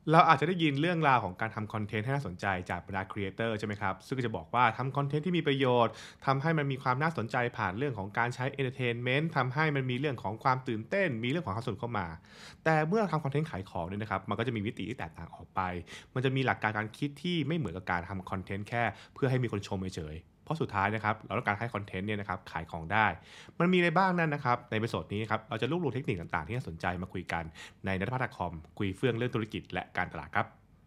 เราอาจจะได้ยินเรื่องราวของการทำคอนเทนต์ให้น่าสนใจจากบรรดาครีเอเตอร์ใช่ไหมครับซึ่งก็จะบอกว่าทำคอนเทนต์ที่มีประโยชน์ทำให้มันมีความน่าสนใจผ่านเรื่องของการใช้เอนเตอร์เทนเมนต์ทำให้มันมีเรื่องของความตื่นเต้นมีเรื่องของความสนุกเข้ามาแต่เมื่อเราทำคอนเทนต์ขายของเนี่ยนะครับมันก็จะมีมิติที่แตกต่างออกไปมันจะมีหลักการการคิดที่ไม่เหมือนกับการทำคอนเทนต์แค่เพื่อให้มีคนชมเฉยๆเพราะสุดท้ายนะครับเราต้องการให้คอนเทนต์เนี่ยนะครับขายของได้มันมีอะไรบ้างนั่นนะครับในเอพิโซดนี้ครับเราจะรวบรวมเทคนิคต่างๆที่น่าสนใจมาคุยกันในนัทพัฒน์คอมคุยเฟื่องเรื่องธุรกิจและการตลาดครับ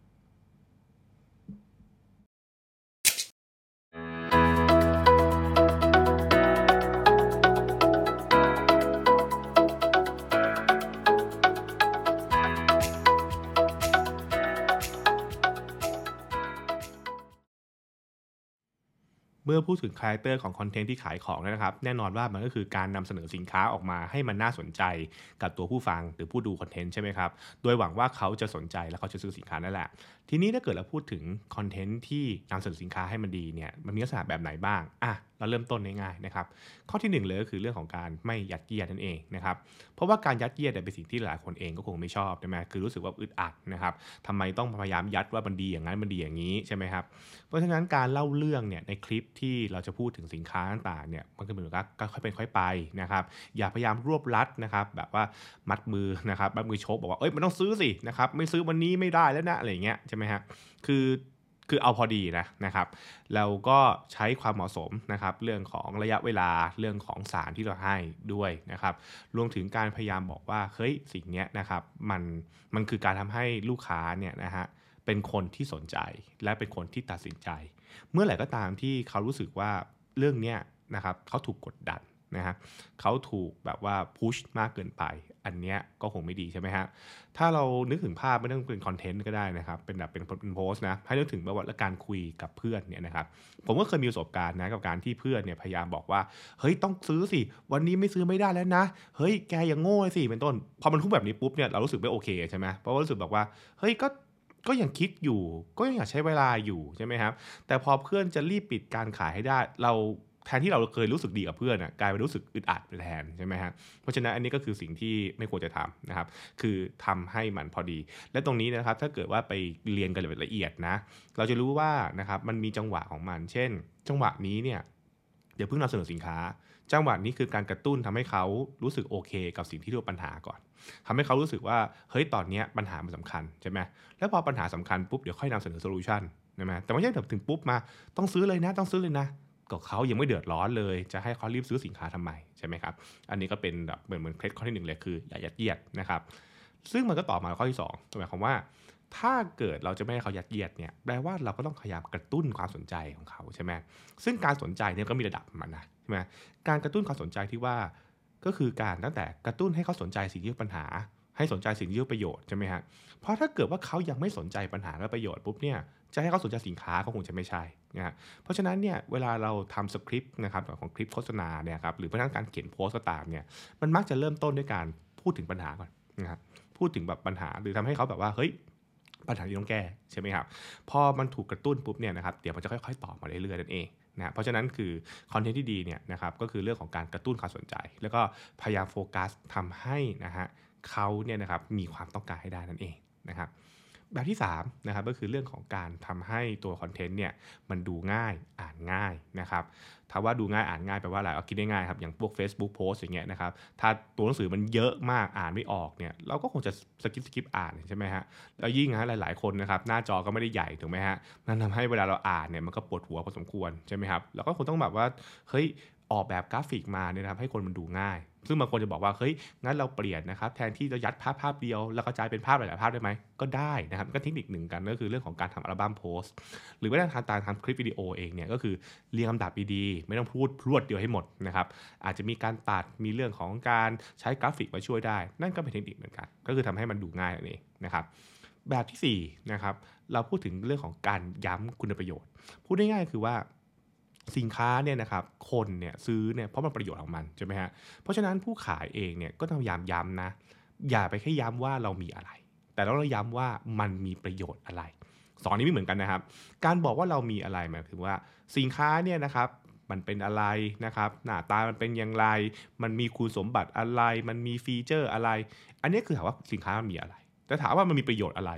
เมื่อพูดถึงคาแรคเตอร์ของคอนเทนต์ที่ขายของนะครับแน่นอนว่ามันก็คือการนำเสนอสินค้าออกมาให้มันน่าสนใจกับตัวผู้ฟังหรือผู้ดูคอนเทนต์ใช่ไหมครับโดยหวังว่าเขาจะสนใจและเขาจะซื้อสินค้านั่นแหละทีนี้ถ้าเกิดเราพูดถึงคอนเทนต์ที่นำเสนอสินค้าให้มันดีเนี่ยมันมีลักษณะแบบไหนบ้างเราเริ่มต้นง่ายๆนะครับข้อที่หนึ่งเลยก็คือเรื่องของการไม่ยัดเยียดนั่นเองนะครับเพราะว่าการยัดเยียดเป็นสิ่งที่หลายคนเองก็คงไม่ชอบใช่ไหมคือรู้สึกว่าอึดอัดนะครับทำไมต้องพยายามยัดว่ามันดีอย่างนั้นมันดีอย่างนี้ใช่ไหมครับ เพราะฉะนั้นการเล่าเรื่องเนี่ยในคลิปที่เราจะพูดถึงสินค้าต่างๆเนี่ยมันก็เหมือนกับก็ค่อยเป็นค่อยไปนะครับอย่าพยายามรวบรัดนะครับแบบว่ามัดมือนะครับมัดมือชกบอกว่าเอ้ยมันต้องซื้อสินะครับไม่ซื้อวันนี้ไม่ได้แล้วนะอะไรอย่างเงี้ยใช่ไหมฮะคือคือเอาพอดีนะครับเราก็ใช้ความเหมาะสมนะครับเรื่องของระยะเวลาเรื่องของสารที่เราให้ด้วยนะครับรวมถึงการพยายามบอกว่าเฮ้ยสิ่งเนี้ยนะครับมันคือการทำให้ลูกค้าเนี่ยนะฮะ เป็นคนที่สนใจและเป็นคนที่ตัดสินใจเมื่อไหร่ก็ตามที่เขารู้สึกว่าเรื่องเนี้ยนะครับเขาถูกกดดันนะฮะเขาถูกแบบว่าพุชมากเกินไปอันเนี้ยก็คงไม่ดีใช่ไหมฮะถ้าเรานึกถึงภาพไม่ต้องเป็นคอนเทนต์ก็ได้นะครับเป็นแบบเป็นโพสต์นะให้นึกถึงแบบว่าการคุยกับเพื่อนเนี่ยนะครับผมก็เคยมีประสบการณ์นะกับการที่เพื่อนเนี่ยพยายามบอกว่าเฮ้ยต้องซื้อสิวันนี้ไม่ซื้อไม่ได้แล้วนะเฮ้ยแกอย่างโง่สิเป็นต้นพอมันพูดแบบนี้ปุ๊บเนี่ยเรารู้สึกไม่โอเคใช่ไหมเพราะว่ารู้สึกแบบว่าเฮ้ยก็ยังคิดอยู่ก็ยังอยากใช้เวลาอยู่ใช่ไหมครับแต่พอเพื่อนจะรีบปิดการขายให้ได้เราแทนที่เราเคยรู้สึกดีกับเพื่อนกลายเป็นรู้สึกอึดอัดไปแทนใช่ไหมครับเพราะฉะนั้นอันนี้ก็คือสิ่งที่ไม่ควรจะทำนะครับคือทำให้มันพอดีและตรงนี้นะครับถ้าเกิดว่าไปเรียนกันละเอียดนะเราจะรู้ว่านะครับมันมีจังหวะของมันเช่นจังหวะนี้เนี่ยเดี๋ยวเพิ่งนำเสนอสินค้าจังหวะนี้คือการกระตุ้นทำให้เขารู้สึกโอเคกับสิ่งที่เรียกว่าปัญหาก่อนทำให้เขารู้สึกว่าเฮ้ยตอนนี้ปัญหามันสำคัญใช่ไหม แล้วพอปัญหาสำคัญปุ๊บเดี๋ยวค่อยนำเสนอโซลูชันใช่ไหมแต่ไม่ใช่แบบถึงปุ๊บมาต้องซื้อเลยนะต้องซื้อเลยนะก็เขายังไม่เดือดร้อนเลยจะให้เขารีบซื้อสินค้าทำไมใช่ไหมครับอันนี้ก็เป็นแบบเหมือนเคล็ดข้อที่หนึ่งเลยคืออย่ายัดเยียดนะครับซึ่งมันก็ต่อมาข้อที่สองหมายความว่าถ้าเกิดเราจะไม่ให้เขายัดเยียดเนี่ยแปลว่าเราก็ต้องพยายามกระตุ้นความสนใจของเขาใช่ไหมซึ่งการสนใจเนี่ยก็มีระดับมันนะใช่ไหมการกระตุ้นความสนใจที่ว่าก็คือการตั้งแต่กระตุ้นให้เขาสนใจสิ่งที่เป็นปัญหาให้สนใจสิ่งที่เป็นประโยชน์ใช่ไหมฮะ เพราะถ้าเกิดว่าเขายังไม่สนใจปัญหาและประโยชน์ปุ๊บเนี่ยจะให้เขาสนใจสินค้าก็คงจะไม่ใช่นะฮะเพราะฉะนั้นเนี่ยเวลาเราทำสคริปต์นะครับของคลิปโฆษณาเนี่ยครับหรือแม้กระทั่งการเขียนโพสต์ก็ตามเนี่ยมันมักจะเริ่มต้นด้วยการพูดถึงปัญหาก่อนนะครับพูดถึงแบบปัญหาหรือทำให้เขาแบบว่าเฮ้ยปัญหาที่ต้องแก้ใช่ไหมครับพอมันถูกกระตุ้นปุ๊บเนี่ยนะครับเดี๋ยวมันจะค่อยๆตอบมาเรื่อยๆนั่นเองนะเพราะฉะนั้นคือคอนเทนต์ที่ดีเนี่ยนะครับก็คือเรื่องของการกระตุ้นความสนใจแล้วก็พยายามโฟกัสทำให้นะฮะเขาเนี่ยนะครับมีความต้องการให้ได้นั่นเองนะครับ แบบที่3นะครับก็คือเรื่องของการทำให้ตัวคอนเทนต์เนี่ยมันดูง่ายอ่านง่ายนะครับถ้าว่าดูง่ายอ่านง่ายแปลว่าอะไรเอาคิดได้ง่ายครับอย่างพวก Facebook Post อย่างเงี้ยนะครับถ้าตัวหนังสือมันเยอะมากอ่านไม่ออกเนี่ยเราก็คงจะสกิปอ่านใช่ไหมฮะแล้วยิ่งหลายๆคนนะครับหน้าจอก็ไม่ได้ใหญ่ถูกไหมฮะนั่นทำให้เวลาเราอ่านเนี่ยมันก็ปวดหัวพอสมควรใช่ไหมครับเราก็คงต้องแบบว่าเฮ้ยออกแบบกราฟิกมาเนี่ยนะครับให้คนมันดูง่ายซึ่งบางคนจะบอกว่าเฮ้ย งั้นเราเปลี่ยนนะครับแทนที่จะยัดภาพเดียวแล้วกระจายเป็นภาพหลายๆภาพได้ไหมก็ได้นะครับก็เทคนิคหนึ่งกันก็คือเรื่องของการทำอัลบั้มโพสต์หรือว่าการทำคลิปวิดีโอเองเนี่ยก็คือเรียงลำดับดีๆไม่ต้องพูดพรวดเดียวให้หมดนะครับอาจจะมีการตัดมีเรื่องของการใช้กราฟิกมาช่วยได้นั่นก็เป็นเทคนิคเหมือนกันก็คือทำให้มันดูง่ายนั่นเองนะครับแบบที่สี่นะครับเราพูดถึงเรื่องของการย้ำคุณประโยชน์พูดง่ายๆคือว่าสินค้าเนี่ยนะครับคนเนี่ยซื้อเนี่ยเพราะมันประโยชน์ของมันใช่ไหมฮะ เพราะฉะนั้นผู้ขายเองเนี่ยก็ต้องพยายามย้ำนะอย่าไปแค่ย้ำว่าเรามีอะไรแต่เราต้องย้ำว่ามันมีประโยชน์อะไรสองนี้ไม่เหมือนกันนะครับการบอกว่าเรามีอะไรหมายถึงว่าสินค้าเนี่ยนะครับมันเป็นอะไรนะครับหน้าตามันเป็นอย่างไรมันมีคุณสมบัติอะไรมันมีฟีเจอร์อะไรอันนี้คือถามว่าสินค้ามันมีอะไรแต่ถามว่ามันมีประโยชน์อะไร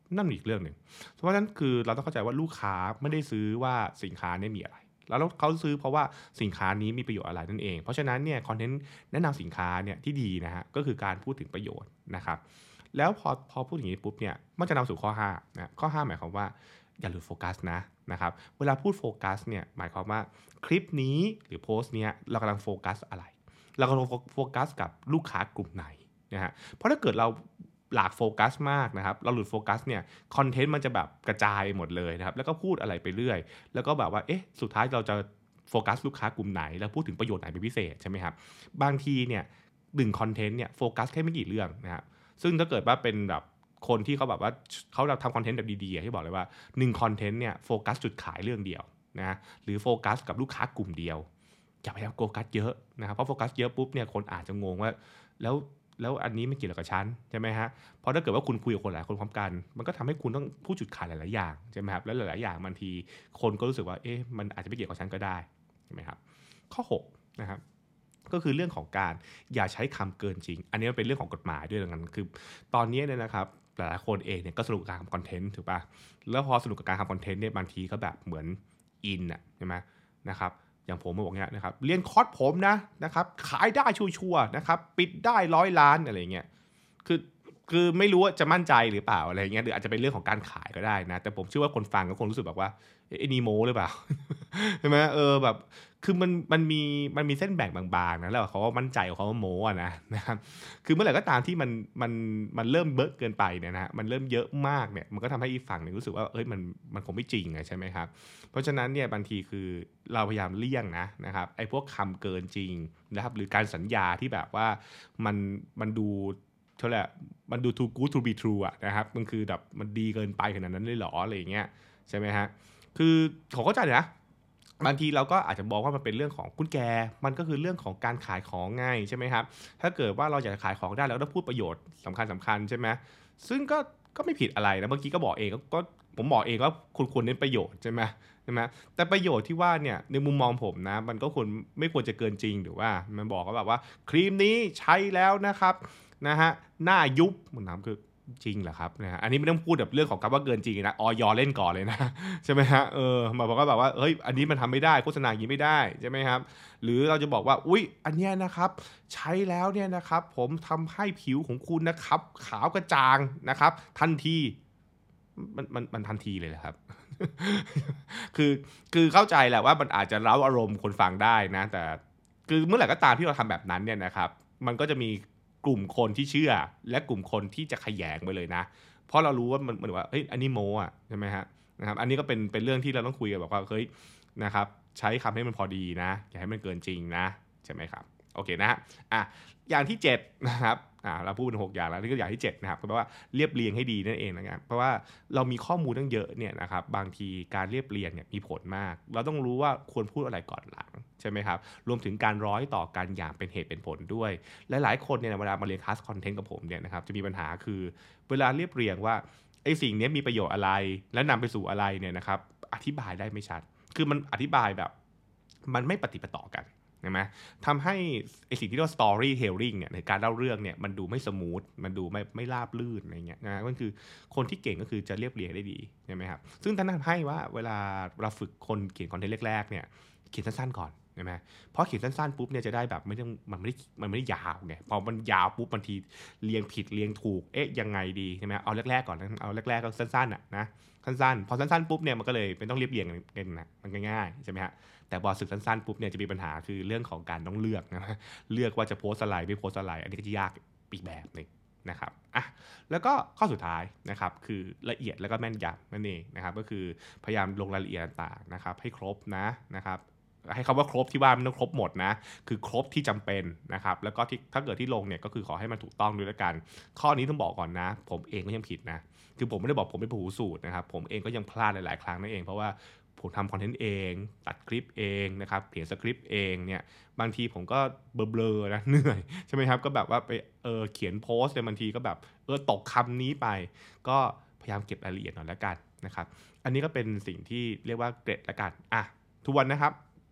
นั่นอีกเรื่องหนึ่งเพราะฉะนั้นคือเราต้องเข้าใจว่าลูกค้าไม่ได้ซื้อว่าสินค้านี้มีอะไรแล้วเขาซื้อเพราะว่าสินค้านี้มีประโยชน์อะไรนั่นเองเพราะฉะนั้นเนี่ยคอนเทนต์แนะนำสินค้าเนี่ยที่ดีนะฮะก็คือการพูดถึงประโยชน์นะครับแล้วพอพูดอย่างนี้ปุ๊บเนี่ยมันจะนำสู่ข้อ5นะข้อ5หมายความว่าอย่าหลุดโฟกัสนะครับเวลาพูดโฟกัสเนี่ยหมายความว่าคลิปนี้หรือโพสต์เนี้ยเรากำลังโฟกัสอะไรเรากำลังโฟกัสกับลูกค้ากลุ่มไหนนะฮะเพราะถ้าเกิดเราหลากโฟกัสมากนะครับเราหลุดโฟกัสเนี่ยคอนเทนต์มันจะแบบกระจายหมดเลยนะครับแล้วก็พูดอะไรไปเรื่อยแล้วก็แบบว่าเอ๊ะสุดท้ายเราจะโฟกัสลูกค้ากลุ่มไหนแล้วพูดถึงประโยชน์ไหนเป็นพิเศษใช่ไหมครับบางทีเนี่ย1คอนเทนต์เนี่ยโฟกัสแค่ไม่กี่เรื่องนะครับซึ่งถ้าเกิดว่าเป็นแบบคนที่เขาแบบว่าเขาทำคอนเทนต์แบบดีๆที่บอกเลยว่า1คอนเทนต์เนี่ยโฟกัสจุดขายเรื่องเดียวนะหรือโฟกัสกับลูกค้ากลุ่มเดียวอย่าพยายามโฟกัสเยอะนะครับเพราะโฟกัสเยอะปุ๊บเนี่ยคนอาจจะงงว่าแล้วอันนี้ไม่เกี่ยวกับฉันใช่ไหมฮะเพราะถ้าเกิดว่าคุณคุยกับคนหลายคนพร้อมกันมันก็ทำให้คุณต้องพูดจุดขายหลายๆอย่างใช่ไหมครับแล้วหลายๆอย่างบางทีคนก็รู้สึกว่าเอ๊ะมันอาจจะไม่เกี่ยวกับฉันก็ได้ใช่ไหมครับข้อ6นะครับก็คือเรื่องของการอย่าใช้คำเกินจริงอันนี้มันเป็นเรื่องของกฎหมายด้วยดังนั้นคือตอนนี้เนี่ยนะครับหลายๆคนเองเนี่ยก็สนุกกับการทำคอนเทนต์ถูกป่ะแล้วพอสนุกกับการทำคอนเทนต์เนี่ยบางทีก็แบบเหมือนอินอ่ะใช่ไหมนะครับอย่างผมบอกเนี้ยนะครับเรียนคอร์สผมนะครับขายได้ชัวร์ๆนะครับปิดได้100 ล้านอะไรเงี้ยคือไม่รู้ว่าจะมั่นใจหรือเปล่าอะไรเงี้ยหรืออาจจะเป็นเรื่องของการขายก็ได้นะแต่ผมเชื่อว่าคนฟังก็คงรู้สึกแบบว่าไอ้นี่โม้หรือเปล่า ใช่ไหมแบบคือมันมีเส้นแบ่งบางๆนะแล้วเขาก็มั่นใจของเขาว่าโม้อะนะครับคือเมื่อไหร่ก็ตามที่มันเริ่มเบอะเกินไปเนี่ยนะมันเริ่มเยอะมากเนี่ยมันก็ทำให้อีกฝั่งหนึ่งรู้สึกว่าเอ้ยมันคงไม่จริงใช่ไหมครับเพราะฉะนั้นเนี่ยบางทีคือเราพยายามเลี่ยงนะครับไอ้พวกคำเกินจริงนะครับหรือการสัญญาที่แบบว่ามันดูเท่าไหร่มันดู too good to be true อะนะครับมันคือแบบมันดีเกินไปขนาดนั้นเลยเหรออะไรอย่างเงี้ยใช่ไหมฮะคือผมเข้าใจนะ บางทีเราก็อาจจะมองว่ามันเป็นเรื่องของกุญแจมันก็คือเรื่องของการขายของไงใช่ไหมครับถ้าเกิดว่าเราอยากจะขายของได้เราก็ต้องพูดประโยชน์สำคัญใช่ไหมซึ่งก็ไม่ผิดอะไรนะเมื่อกี้ก็บอกเองก็ผมบอกเองว่าคุณควรเน้นประโยชน์ใช่ไหมแต่ประโยชน์ที่ว่าเนี่ยในมุมมองผมนะมันก็ไม่ควรจะเกินจริงหรือว่ามันบอกว่าแบบว่าครีมนี้ใช้แล้วนะครับนะฮะหน้ายุบมันถามคือจริงเหรอครับนะฮะอันนี้ไม่ต้องพูดแบบเรื่องของคำว่าเกินจริงนะออยเล่นก่อนเลยนะ ใช่ไหมฮะมาบอกว่าแบบว่าเฮ้ยอันนี้มันทำไม่ได้โฆษณาอย่างนี้ไม่ได้ใช่ไหมครับหรือเราจะบอกว่าอุ๊ยอันเนี้ยนะครับใช้แล้วเนี่ยนะครับผมทำให้ผิวของคุณนะครับขาวกระจ่างนะครับทันทีมันทันทีเลยเหรอครับคือเข้าใจแหละว่ามันอาจจะเร้าอารมณ์คนฟังได้นะแต่คือเมื่อไหร่ก็ตามที่เราทำแบบนั้นเนี่ยนะครับมันก็จะมีกลุ่มคนที่เชื่อและกลุ่มคนที่จะขยงไปเลยนะเพราะเรารู้ว่ามันว่าเฮ้ยอันนี้โมอ่ะใช่ไหมฮะ นะครับอันนี้ก็เป็นเรื่องที่เราต้องคุยกันแบบว่าเฮ้ยนะครับใช้คำให้มันพอดีนะอย่าให้มันเกินจริงนะใช่ไหมครับโอเคนะฮะอย่างที่7นะครับเราพูดเป็น6อย่างแล้วนี่ก็อย่างที่7นะครับก็แปลว่าเรียบเรียงให้ดีนั่นเองนะครับเพราะว่าเรามีข้อมูลตั้งเยอะเนี่ยนะครับบางทีการเรียบเรียงเนี่ยมีผลมากเราต้องรู้ว่าควรพูดอะไรก่อนหลังใช่ไหมครับรวมถึงการร้อยต่อกันอย่างเป็นเหตุเป็นผลด้วยหลายๆคนเนี่ยเวลามาเรียนคลาสคอนเทนต์กับผมเนี่ยนะครับจะมีปัญหาคือเวลาเรียบเรียงว่า ไอ้สิ่งนี้มีประโยชน์อะไรและนำไปสู่อะไรเนี่ยนะครับอธิบายได้ไม่ชัดคือมันอธิบายแบบมันไม่ปฏิปต่อกันใช่ไหมทำให้ไอ้สิ่งที่เรียกว่า storytelling เนี่ยในการเล่าเรื่องเนี่ยมันดูไม่สมูทมันดูไม่ราบรื่นอะไรเงี้ยนะก็คือคนที่เก่งก็คือจะเรียบเรียงได้ดีใช่ไหมครับซึ่งท่านทำให้ว่าเวลาเราฝึกคนเขียนคอนเทนต์แรกๆเนี่ยเขียนสั้นๆก่อนใช่ไหมเพราะเขียนสั้นๆปุ๊บเนี่ยจะได้แบบไม่ต้องมันไม่ได้ยาวไงพอมันยาวปุ๊บบางทีเรียงผิดเรียงถูกยังไงดีใช่ไหมเอาแรกๆก่อนเอาแรกๆก็สั้นๆนะสั้นๆพอสั้นๆปุ๊บเนี่ยมันก็เลยไม่ต้องเรียบเรียงกันนะมันง่ายๆใช่ไหมฮะแต่พอศึกสั้นๆปุ๊บเนี่ยจะมีปัญหาคือเรื่องของการต้องเลือกนะเลือกว่าจะโพสอะไรไม่โพสอะไรอันนี้ก็จะยากอีกแบบหนึ่งนะครับแล้วก็ข้อสุดท้ายนะครับคือละเอียดแล้วก็แม่นยำนั่นเองนะครับก็คือพยายามลงรายละเอียดต่างๆนะครับให้ครบนะครับให้คำว่าครบที่ว่าไม่ต้องครบหมดนะคือครบที่จำเป็นนะครับแล้วก็ที่ถ้าเกิดที่ลงเนี่ยก็คือขอให้มันถูกต้องด้วยละกันข้อนี้ต้องบอกก่อนนะผมเองก็ยังผิดนะคือผมไม่ได้บอกผมเป็นผู้สูตรนะครับผมเองก็ยังพลาดหลายๆครั้งนั่นเองเพราะว่าผมทำคอนเทนต์เองตัดคลิปเองนะครับเขียนสคริปต์เองเนี่ยบางทีผมก็เบลอๆนะเหนื่อยใช่ไหมครับก็แบบว่าไปเขียนโพสต์เนี่ยบางทีก็แบบตกคำนี้ไปก็พยายามเก็บรายละเอียดหน่อยละกันนะครับอันนี้ก็เป็นสิ่งที่เรียกว่าเกร็ดละกันทวนนะครับ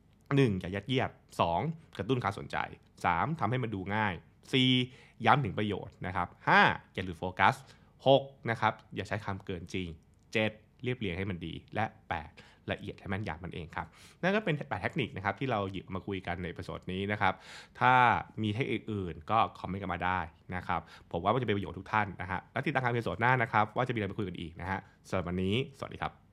1อย่ายัดเยียด2กระตุ้นการสนใจ3ทำให้มันดูง่าย4ย้ำถึงประโยชน์นะครับ5อย่าหลุดโฟกัส 6นะครับอย่าใช้คำเกินจริง7เรียบเรียงให้มันดีและ8ละเอียดให้แม่นยำมันเองครับนั่นก็เป็น8เทคนิคนะครับที่เราหยิบมาคุยกันในเอพิโซดนี้นะครับถ้ามีเทคนิคอื่นก็คอมเมนต์กันมาได้นะครับผมว่ามันจะเป็นประโยชน์ทุกท่านนะฮะแล้วติดตามกันในเอพิโซดหน้านะครับว่าจะมีอะไรมาคุยกันอีกนะฮะสำหรับวันนี้สวัสดีครับ